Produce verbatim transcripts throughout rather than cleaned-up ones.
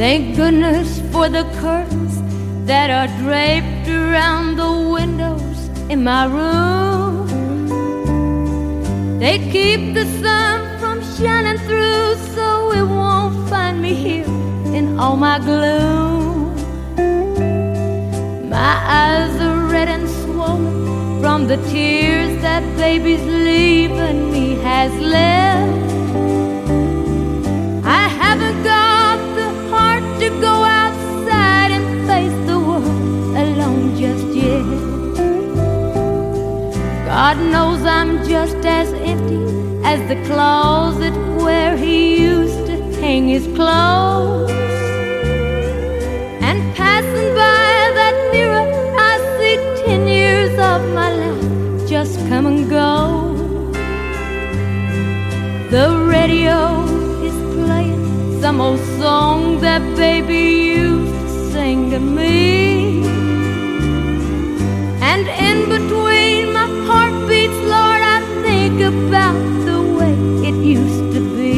Thank goodness for the curtains that are draped around the windows in my room. They keep the sun from shining through, so it won't find me here in all my gloom. My eyes are red and swollen from the tears that baby's leaving me has left. I haven't got the heart to go outside and face the world alone just yet. God knows I'm just as empty as the closet where he used to hang his clothes. And passing by that mirror, I see ten years of my life just come and go. The radio is playing some old song that baby used to sing to me. And in between my heartbeats, Lord, I think about the way it used to be.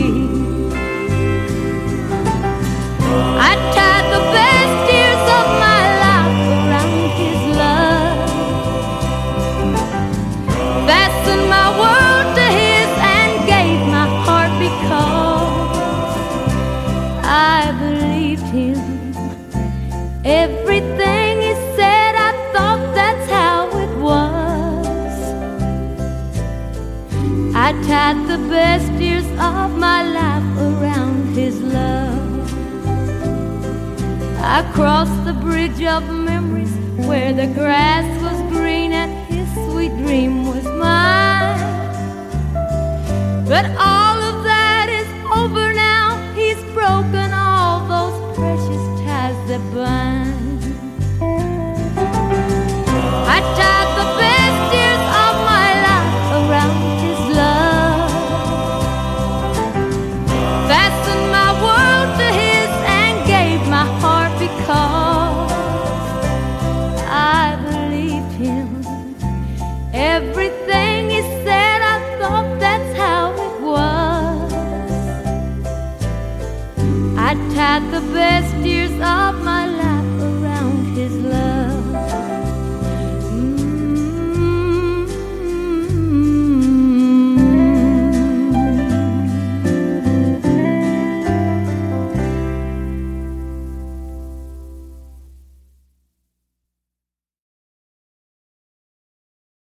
I tied the best years of my life around his love, fastened my world to his and gave my heart because I believed him. Everything he said, I thought that's how it was. I tied the best years of my life around his love. I crossed the bridge of memories where the grass was green and his sweet dream was mine. But all of that is over now. He's broken all those precious ties that bind. I tied the best years of my life around his love, fastened my world to his and gave my heart because I believed him. Everything